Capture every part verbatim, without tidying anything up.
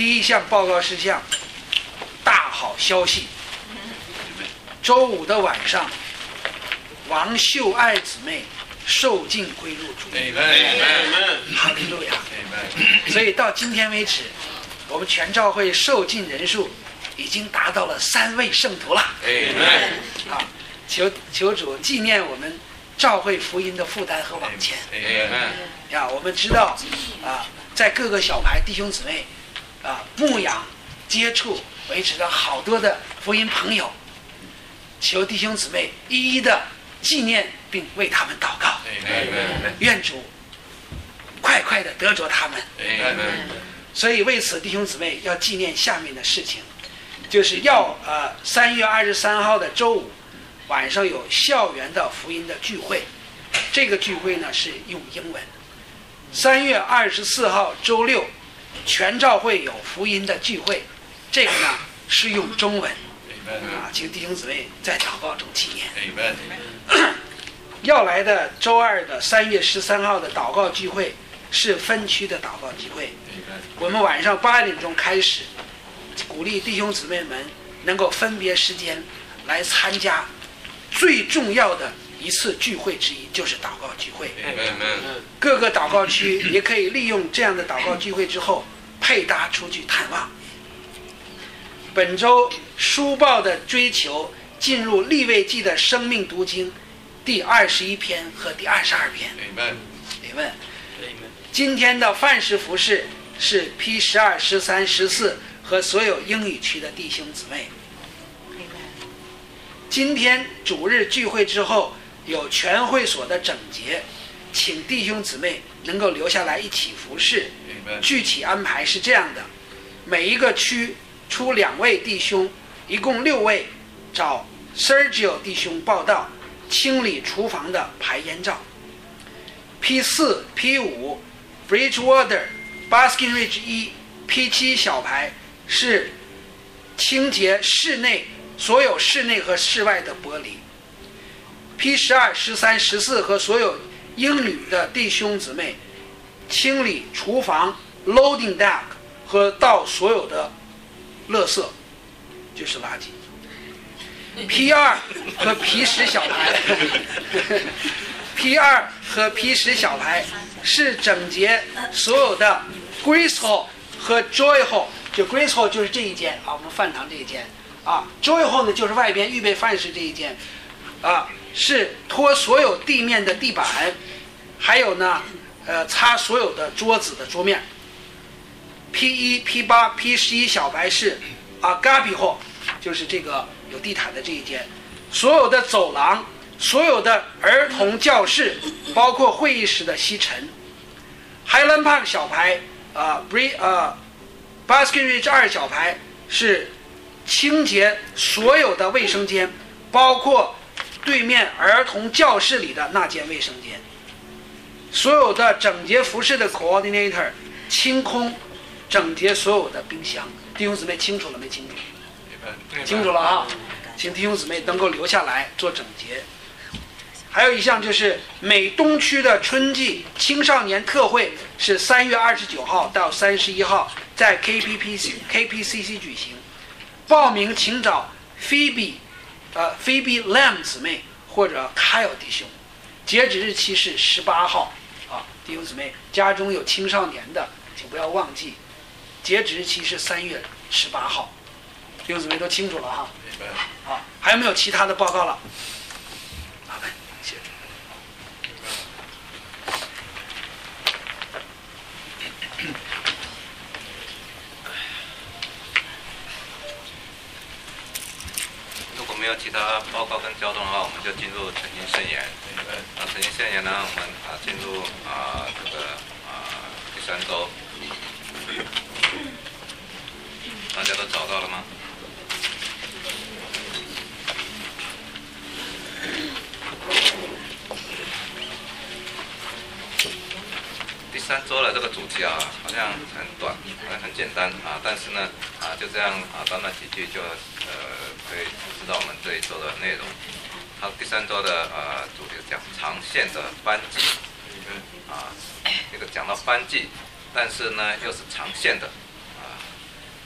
第一项报告事项，大好消息！周五的晚上，王秀爱姊妹受尽归入主。哈利路亚！所以到今天为止，我们全教会受尽人数已经达到了三位圣徒了。啊，求求主纪念我们教会福音的负担和往前。呀，我们知道啊，在各个小牌弟兄姊妹啊牧养接触维持了好多的福音朋友，求弟兄姊妹一一的纪念并为他们祷告。愿主快快的得着他们。所以为此弟兄姊妹要纪念下面的事情，就是要呃三月二十三号的周五晚上有校园的福音的聚会，这个聚会呢是用英文。三月二十四号周六全教会有福音的聚会，这个呢是用中文。啊，请弟兄姊妹在祷告中纪念。要来的周二的三月十三号的祷告聚会是分区的祷告聚会，我们晚上八点钟开始，鼓励弟兄姊妹们能够分别时间来参加最重要的一次聚会之一，就是祷告聚会。各个祷告区也可以利用这样的祷告聚会之后配搭出去探望。本周书报的追求进入利未记的生命读经第二十一篇和第二十二篇。Amen。今天的范式服饰是 P 十二、十三、十四和所有英语区的弟兄姊妹。今天主日聚会之后有全会所的整洁，请弟兄姊妹能够留下来一起服侍。具体安排是这样的：每一个区出两位弟兄，一共六位，找 Sergio 弟兄报道，清理厨房的排烟罩。P 四、P 五 Bridgewater、Baskin Ridge 一、P 七小排是清洁室内所有室内和室外的玻璃。P 十二、十三、十四和所有英语的弟兄姊妹清理厨房 loading dock 和倒所有的垃圾，就是垃圾。P 二和 P 十小排P 二和 P 十小排是整洁所有的 Grace Hall 和 Joy Hall， 就 Grace Hall 就是这一间啊，我们饭堂这一间啊 ，Joy Hall 呢就是外边预备饭食这一间啊，是拖所有地面的地板，还有呢呃擦所有的桌子的桌面。P 一、P 八、P 十一小白是啊 Gabi Hall， 就是这个有地毯的这一间，所有的走廊，所有的儿童教室，包括会议室的吸尘。Highland Park 小排啊 Bre 啊 Baskin Ridge 二小排是清洁所有的卫生间，包括对面儿童教室里的那间卫生间。所有的整洁服饰的 coordinator 清空整洁所有的冰箱。弟兄姊妹清楚了没？清楚？清楚了啊！请弟兄姊妹能够留下来做整洁。还有一项就是美东区的春季青少年特会是三月二十九号到三十一号在 K P P C K P C C 举行。报名请找 Phoebe 呃 Phoebe Lam 姊妹或者 Kyle 弟兄。截止日期是十八号啊，弟兄姊妹家中有青少年的，请不要忘记。截止日期是三月十八号，弟兄姊妹都清楚了哈。好，还有没有其他的报告了？麻烦，谢谢。 如果没有其他报告跟交通的话，我们就进入诚心圣言。那诚心圣言呢，我们啊进入啊这个啊第三周。大家都找到了吗？第三周的这个主题啊，好像很短，好像很简单啊，但是呢啊就这样啊短短几句就呃可以知道我们这一周的内容。好，第三周的呃主题讲长线的班级啊，这个讲到班级，但是呢又是长线的。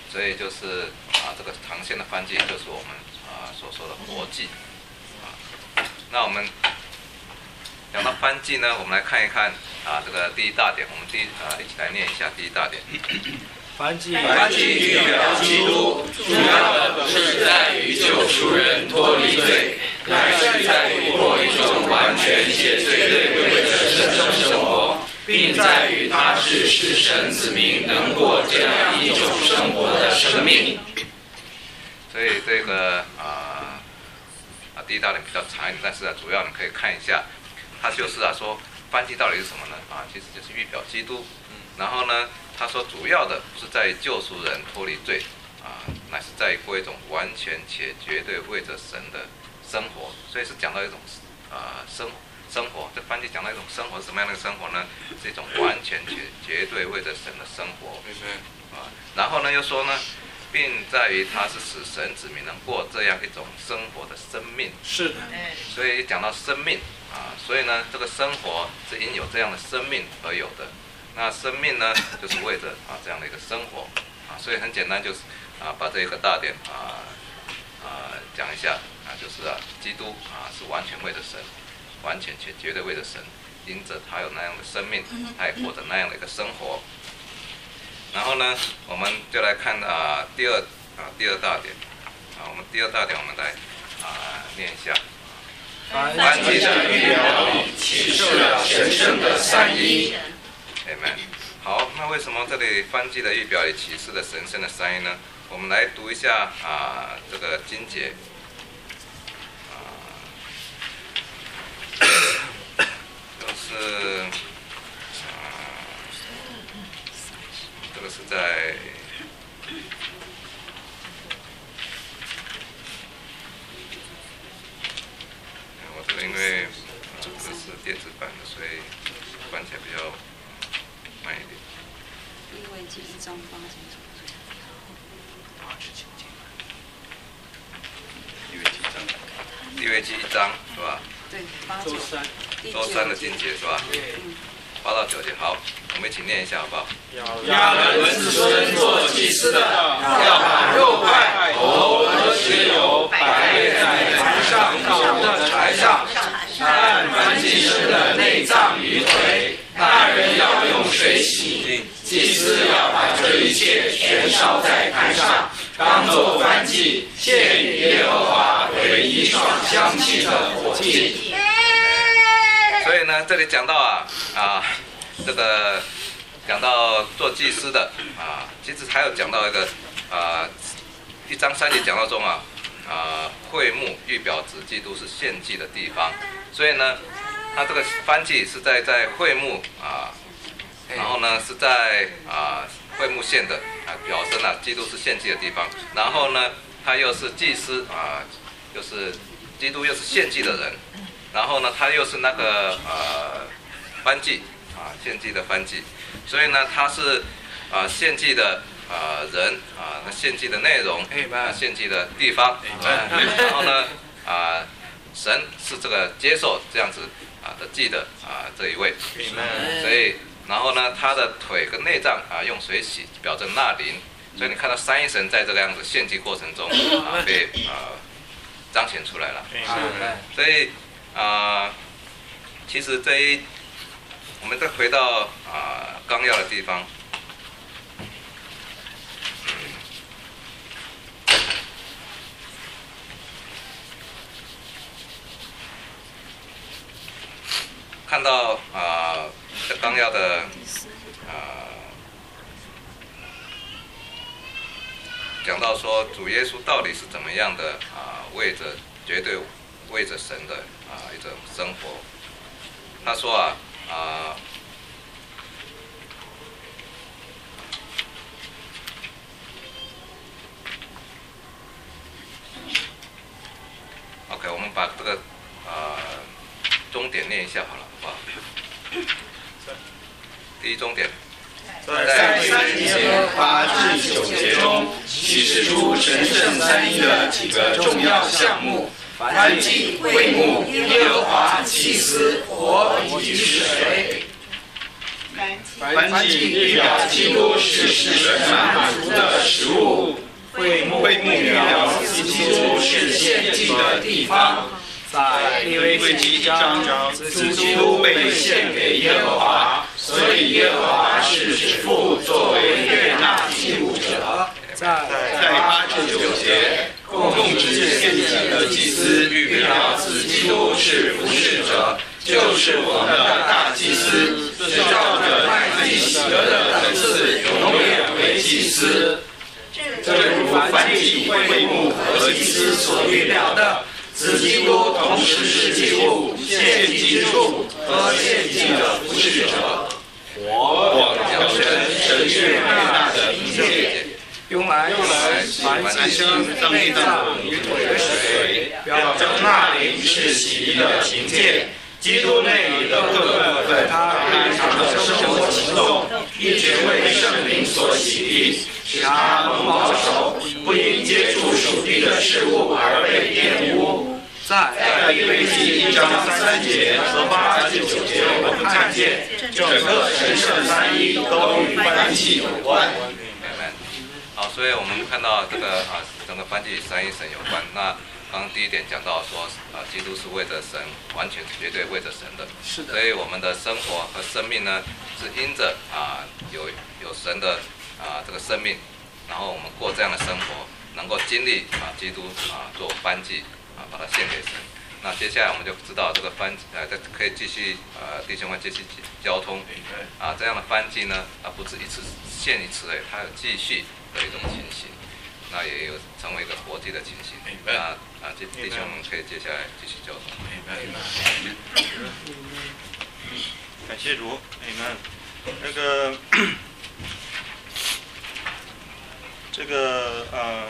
所以就是啊，这个长线的燔祭就是我们啊所说的活祭啊。那我们讲到燔祭呢，我们来看一看啊，这个第一大点，我们第一啊一起来念一下第一大点。 燔祭， 燔祭预表基督，主要的不是在于救赎人脱离罪，乃是在于过一种完全且绝对为的神圣生活，并在于他是使神子民能过这样一种生活的生命。 所以这个啊啊第一大点比较长一点，但是啊主要你可以看一下，它就是啊说燔祭到底是什么呢？啊，其实就是预表基督。然后呢，他说主要的是在于救赎人脱离罪啊，乃是在于过一种完全且绝对为着神的生活。所以是讲到一种啊生生活，这燔祭讲到一种生活是什么样的生活呢？是一种完全且绝对为着神的生活。啊，然后呢又说呢，并在于他是使神子民能过这样一种生活的生命。 是的。 所以讲到生命啊，所以呢这个生活是因有这样的生命而有的。那生命呢，就是为着啊这样的一个生活啊，所以很简单，就是啊把这个大点啊啊讲一下啊，就是啊基督啊是完全为着神，完全且绝对为着神，因着他有那样的生命，他也过着那样的一个生活。然后呢，我们就来看啊第二啊第二大点啊，我们第二大点我们来啊念一下。 燔祭的预表里启示了神圣的三一。 Amen。好，那为什么这里燔祭的预表里启示了神圣的三一呢？我们来读一下啊这个经节啊，就是啊这个是在我这个因为啊这个是电子版的，所以翻起来比较慢一点。 利未记一章八节。 利未记一章是吧？ 对，八九。 周三的经节是吧？ 嗯。 八到九节，好，我们一起念一下好不好？ 亚伦子孙做祭司的，要把肉块、头和脂油摆列在坛上到的台上，按燔祭时的内脏与腿，那人要用水洗。祭司要把这一切全烧在坛上，当作燔祭，献与耶和华为一爽香气的火祭。 所以呢，这里讲到啊啊，这个讲到做祭司的啊，其实还有讲到一个啊，一章三节讲到中啊啊，会幕预表指基督是献祭的地方，所以呢，他这个燔祭是在在会幕啊，然后呢是在啊会幕献的啊，表示呢基督是献祭的地方，然后呢他又是祭司啊，就是基督又是献祭的人。然后呢，他又是那个呃燔祭啊，献祭的燔祭，所以呢，他是啊献祭的啊人啊，那献祭的内容，啊献祭的地方，然后呢啊神是这个接受这样子啊的祭的啊这一位，所以然后呢，他的腿跟内脏啊用水洗，表证纳灵，所以你看到三一神在这个样子献祭过程中啊被啊彰显出来了，所以。啊，其实这一，我们再回到啊纲要的地方，看到啊这纲要的啊讲到说主耶稣到底是怎么样的啊为着绝对为着神的。啊，一种生活。他说啊，啊 ，OK， 我们把这个啊终点念一下好了，好不好？第一终点。 在三节八至九节中，启示出神圣三一的几个重要项目。燔祭、会幕、耶和华、祭司、火以及水。 燔祭预表基督是使人满足的食物，会幕预表基督是献祭的地方。在利未记一章，基督被献给耶和华，所以耶和华是指父作为悦纳祭物者。在八至九节，供职献祭的祭司预表子基督是服侍者，就是我们的大祭司，是照着麦基洗德的等次永远为祭司。正如燔祭会幕和祭司所预表的，子基督同时是祭物、献祭之处和献祭的服侍者。我表神神悦纳的凭借。用来燔祭牲内脏与腿的水，表征那灵是洗涤的凭借。基督内里的各部分，他日常的生活行动，一直为圣灵所洗涤，使他蒙保守，不因接触属地的事物而被玷污。在利未记一章三节和八至九节，我们看见整个神圣三一都与燔祭有关。 好，所以我们看到这个啊，整个燔祭与三一神有关。那刚刚第一点讲到说，啊，基督是为着神，完全绝对为着神的。 是的。 所以我们的生活和生命呢，是因着啊有有神的啊这个生命，然后我们过这样的生活，能够经历啊基督啊做燔祭啊，把它献给神。那接下来我们就知道这个燔呃，这可以继续呃，弟兄们继续交通啊，这样的燔祭呢，它不止一次献一次而已，它有继续的一种情形，那也有成为一个国际的情形。那啊，弟弟兄们可以接下来继续交通。 感谢主，阿门。那个，这个嗯。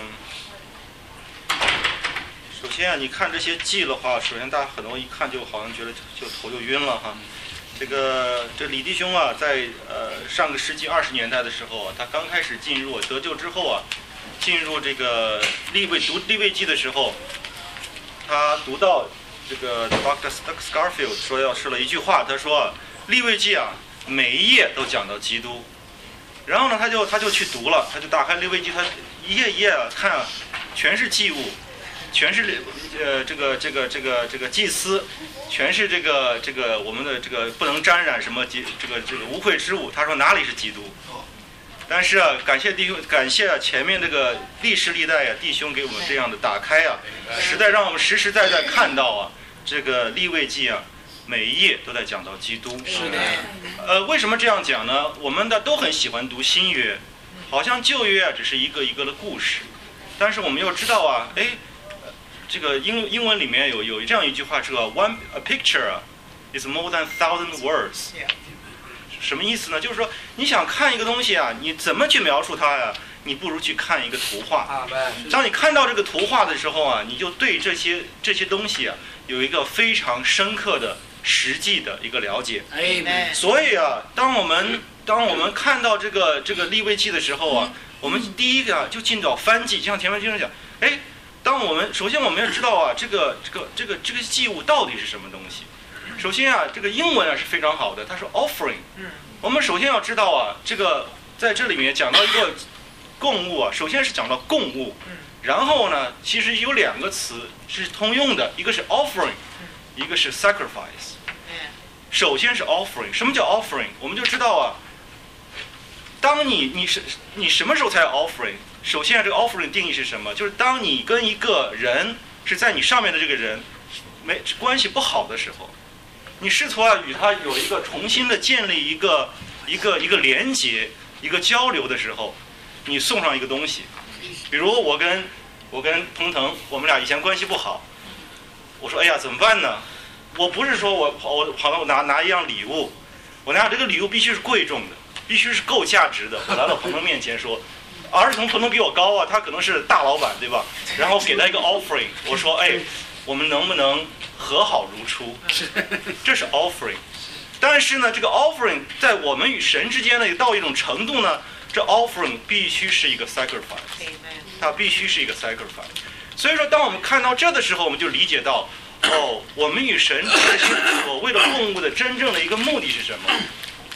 首先啊，你看这些祭的话，首先大家很多一看就好像觉得就头就晕了哈。这个这李弟兄啊，在呃上个世纪二十年代的时候啊，他刚开始进入得救之后啊，进入这个利未读利未记的时候，他读到这个 Doctor Scarfield 说要说了一句话，他说利未记啊每一页都讲到基督，然后呢他就他就去读了，他就打开利未记，他一页一页啊看啊，全是祭物。全是呃这个这个这个这个祭司，全是这个这个我们的这个不能沾染什么这个这个无秽之物。他说哪里是基督？但是啊，感谢弟兄，感谢啊前面这个历史历代啊弟兄给我们这样的打开啊，实在让我们实实在在看到啊这个利未记啊每一页都在讲到基督。 是的。 呃，为什么这样讲呢？我们的都很喜欢读新约，好像旧约啊只是一个一个的故事，但是我们又知道啊，哎。这个英英文里面有有这样一句话，说 "One a picture is more than thousand words"， 什么意思呢？就是说你想看一个东西啊，你怎么去描述它呀？你不如去看一个图画。当你看到这个图画的时候啊，你就对这些这些东西啊有一个非常深刻的实际的一个了解。所以啊，当我们当我们看到这个这个利未记的时候啊，我们第一个啊就进到燔祭，就像前面经常讲，哎。当我们首先我们要知道啊，这个这个这个这个祭物到底是什么东西？首先啊，这个英文啊是非常好的，它是 offering。我们首先要知道啊，这个在这里面讲到一个供物啊，首先是讲到供物，然后呢，其实有两个词是通用的，一个是 offering， 一个是 sacrifice。首先是 offering， 什么叫 offering？ 我们就知道啊，当你你是你什么时候才 offering？首先，这个 offering 定义是什么？就是当你跟一个人是在你上面的这个人没关系不好的时候，你试图啊与他有一个重新的建立一个一个一个连结、一个交流的时候，你送上一个东西。比如我跟我跟彭腾，我们俩以前关系不好，我说哎呀怎么办呢？我不是说我跑我跑到拿拿一样礼物，我拿这个礼物必须是贵重的，必须是够价值的。我来到彭腾面前说。儿童可能比我高啊，他可能是大老板，对吧？然后给他一个 offering， 我说，哎，我们能不能和好如初？这是 offering。但是呢，这个 offering 在我们与神之间呢，到一种程度呢，这 offering 必须是一个 sacrifice， 它必须是一个 sacrifice。所以说，当我们看到这的时候，我们就理解到，哦，我们与神这些所谓的供物的真正的一个目的是什么？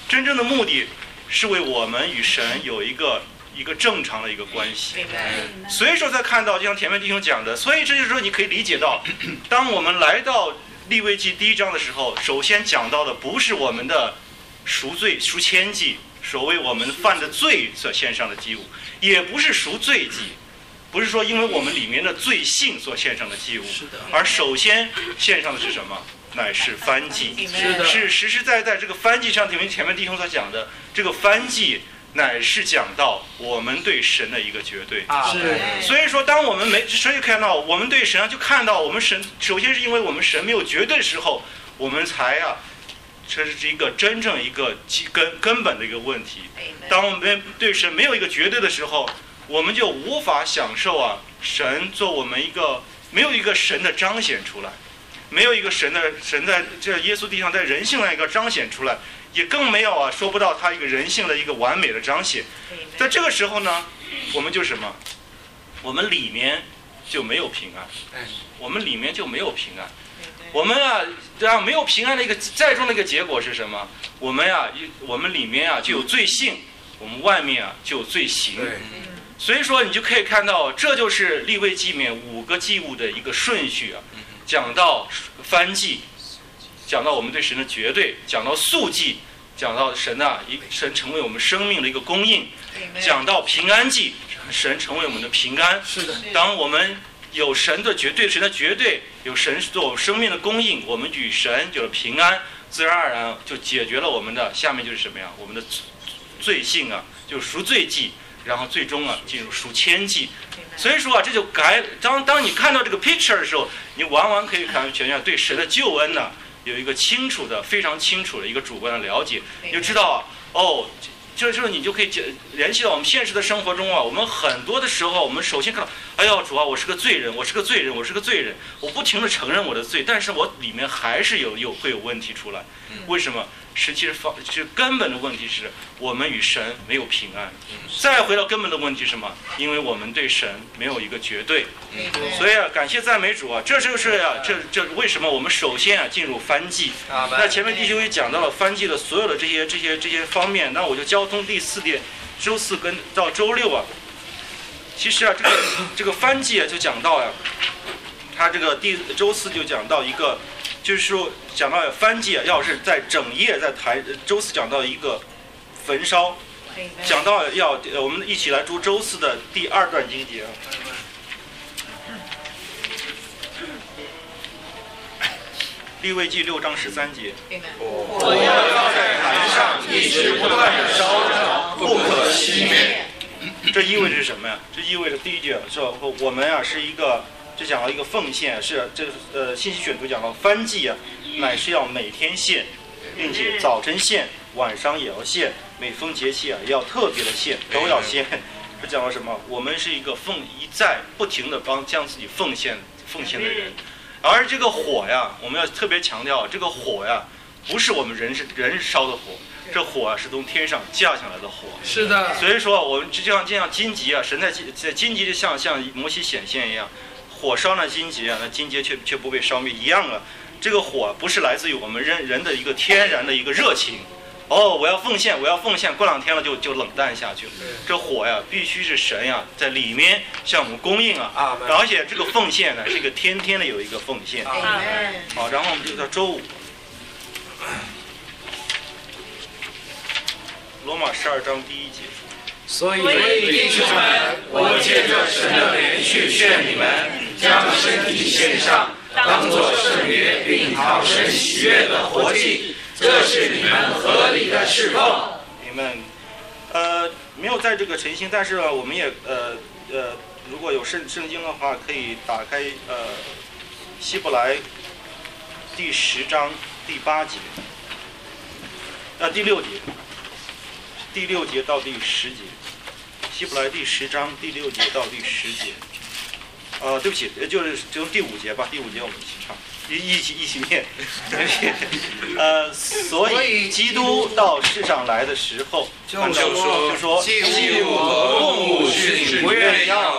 真正的目的是为我们与神有一个一个正常的一个关系。所以说才看到，就像前面弟兄讲的，所以这就是说你可以理解到，当我们来到利未记第一章的时候，首先讲到的不是我们的赎罪赎愆祭，所谓我们犯的罪所献上的祭物，也不是赎罪祭，不是说因为我们里面的罪性所献上的祭物，而首先献上的是什么？乃是燔祭，是实实在在这个燔祭上，前面前面弟兄所讲的这个燔祭，乃是讲到我们对神的一个绝对。是，所以说，当我们没，所以看到我们对神就看到我们神，首先是因为我们神没有绝对的时候，我们才啊，这是一个真正一个根根本的一个问题。当我们对神没有一个绝对的时候，我们就无法享受啊，神做我们一个没有一个神的彰显出来。没有一个神的神在这耶稣地上在人性的一个彰显出来，也更没有啊说不到他一个人性的一个完美的彰显。在这个时候呢，我们就什么？我们里面就没有平安，我们里面就没有平安。我们啊，这样没有平安的一个再重的一个结果是什么？我们呀、啊，我们里面啊就有罪性，我们外面啊就有罪行。所以说，你就可以看到，这就是利未记里面五个祭物的一个顺序啊。讲到燔祭，讲到我们对神的绝对，讲到素祭，讲到神啊，一神成为我们生命的一个供应，讲到平安祭，神成为我们的平安。 是的， 当我们有神的绝对，神的绝对，有神做我们生命的供应，我们与神有了平安，自然而然就解决了我们的下面就是什么呀？我们的罪性啊，就是赎罪祭，然后最终啊进入赎愆祭。所以说啊，这就改当当你看到这个 picture 的时候，你往往可以看全下对神的救恩呢、啊、有一个清楚的、非常清楚的一个主观的了解，你就知道啊，哦，这就是你就可以联系到我们现实的生活中啊，我们很多的时候，我们首先看到，哎呦主啊，我是个罪人，我是个罪人，我是个罪人，我不停地承认我的罪，但是我里面还是有有会有问题出来，为什么？实际是方，是根本的问题是我们与神没有平安。再回到根本的问题是什么？因为我们对神没有一个绝对。所以啊，感谢赞美主啊，这就是啊，这这为什么我们首先啊进入燔祭。那前面弟兄也讲到了燔祭的所有的这些这些这些方面，那我就交通第四点，周四跟到周六啊。其实啊，这个这个燔祭啊就讲到呀、啊，他这个第周四就讲到一个。就是说，讲到燔祭啊，要是在整夜在台，周四讲到一个焚烧，讲到要我们一起来读周四的第二段经节啊。利未记六章十三节。 火要在坛上一直不断的烧着，不可熄灭。 这意味着是什么呀？这意味着第一句说我们啊是一个。这讲到一个奉献，是这呃信息选读讲到燔祭啊，乃是要每天献，并且早晨献，晚上也要献，每逢节气啊也要特别的献，都要献。这讲到什么？我们是一个奉一再不停的帮将自己奉献奉献的人，而这个火呀，我们要特别强调，这个火呀，不是我们人是人烧的火。这火啊是从天上降下来的火， 是的。 所以说我们就像就像荆棘啊，神在在荆棘就像像摩西显现一样。火烧那荆棘啊，那荆棘却却不被烧灭一样啊。这个火不是来自于我们人人的一个天然的一个热情，哦，我要奉献，我要奉献，过两天了就就冷淡下去。这火呀，必须是神呀在里面向我们供应啊，而且这个奉献呢是一个天天的有一个奉献。好，然后我们就到周五，罗马十二章第一节。 所以弟兄们，我借着神的怜恤劝你们，将身体献上，当作圣约，并讨神喜悦的活祭，这是你们合理的侍奉。 你们，呃，没有在这个晨星，但是我们也呃呃，如果有圣圣经的话，可以打开呃希伯来第十章第八节，呃第六节，第六节到第十节。希伯来第十章第六节到第十节，呃，对不起，就是就第五节吧，第五节我们一起唱，一一起一起念。呃，所以基督到世上来的时候， 就说就说祭物和供物是你不愿意要的，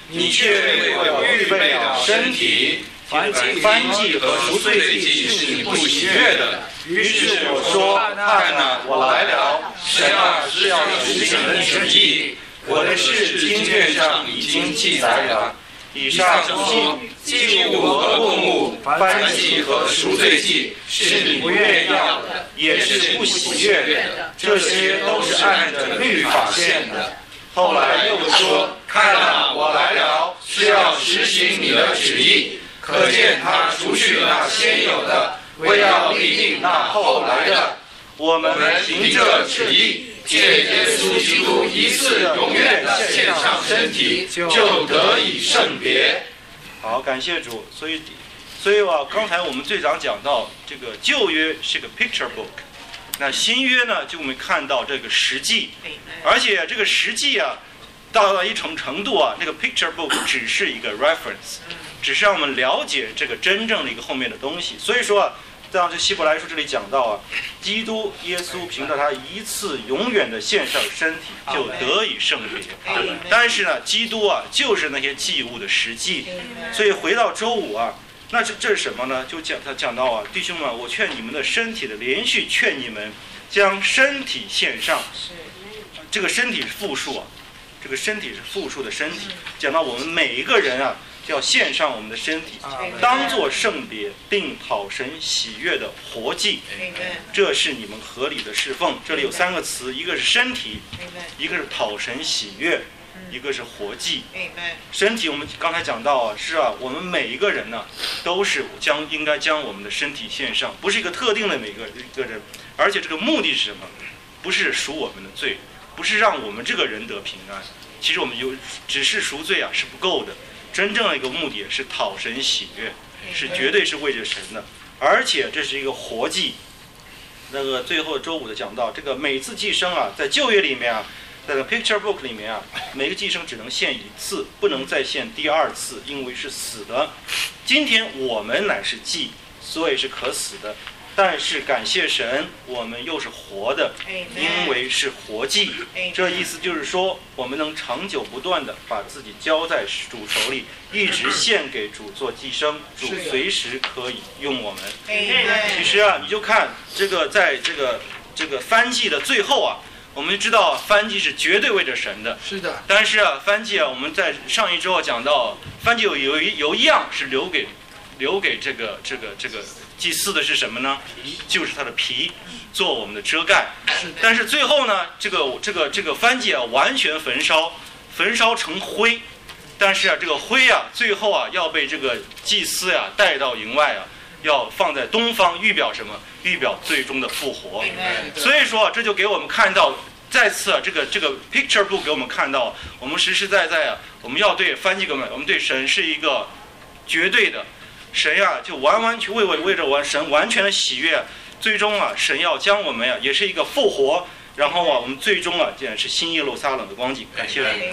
你却为我预备了身体。燔祭和赎罪祭是你不喜悦的。于是我说：看哪，我来了，神啊，是要实行你的旨意。我的事经卷上已经记载了。以上祭祭物和供物、燔祭和赎罪祭是你不愿要的，也是不喜悦的，这些都是按着律法献的。后来又说：看哪，我来了，是要实行你的旨意。可见他除去那先有的，为要立定那后来的。我们凭着旨意，借耶稣基督一次永远的献上身体，就得以圣别。好，感谢主。所以，所以啊，刚才我们最早讲到，这个旧约是个 picture book， 那新约呢，就我们看到这个实际，而且这个实际啊，到了一种程度啊，那个 picture book 只是一个 reference。只是让我们了解这个真正的一个后面的东西。所以说啊，在这希伯来书这里讲到啊，基督耶稣凭着他一次永远的献上身体，就得以圣别。但是呢，基督啊，就是那些祭物的实际。所以回到周五啊，那这这是什么呢？就讲他讲到啊，弟兄们，我劝你们的身体的，连续劝你们将身体献上。这个身体是复数啊，这个身体是复数的身体。讲到我们每一个人啊，要献上我们的身体，当作圣别，并讨神喜悦的活祭，这是你们合理的侍奉。这里有三个词，一个是身体，一个是讨神喜悦，一个是活祭。身体我们刚才讲到啊，是啊，我们每一个人呢，都是将应该将我们的身体献上，不是一个特定的每个一个人，而且这个目的是什么？不是赎我们的罪，不是让我们这个人得平安。其实我们有只是赎罪啊是不够的。真正的一个目的是讨神喜悦，是绝对是为着神的，而且这是一个活祭。那个最后周五的讲到，这个每次祭牲啊，在旧约里面啊，在这个 picture book 里面啊，每个祭牲只能献一次，不能再献第二次，因为是死的。今天我们乃是祭，所以是可死的。但是感谢神，我们又是活的，因为是活祭。这意思就是说，我们能长久不断的把自己交在主手里，一直献给主做祭牲，主随时可以用我们。其实啊，你就看这个，在这个这个燔祭的最后啊，我们就知道燔祭是绝对为着神的。 是的。但是啊，燔祭啊，我们在上一周讲到，燔祭有有一有一样是留给留给这个这个这个。祭祀的是什么呢？就是它的皮，做我们的遮盖。但是最后呢，这个这个这个燔祭啊，完全焚烧，焚烧成灰。但是啊，这个灰啊，最后啊，要被这个祭司呀、啊、带到营外啊，要放在东方，预表什么？预表最终的复活。所以说，这就给我们看到，再次啊，这个这个 picture book 给我们看到，我们实实在在啊，我们要对燔祭我们，我们对神是一个绝对的。神呀、啊，就完完全为为为着完神完全的喜悦，最终啊，神要将我们呀、啊，也是一个复活，然后啊，我们最终啊，竟然是新耶路撒冷的光景。感谢神。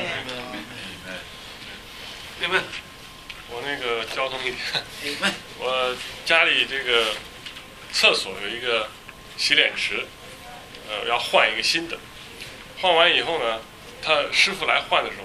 你们，我那个交通一点，我家里这个厕所有一个洗脸池，呃，要换一个新的，换完以后呢，他师傅来换的时候。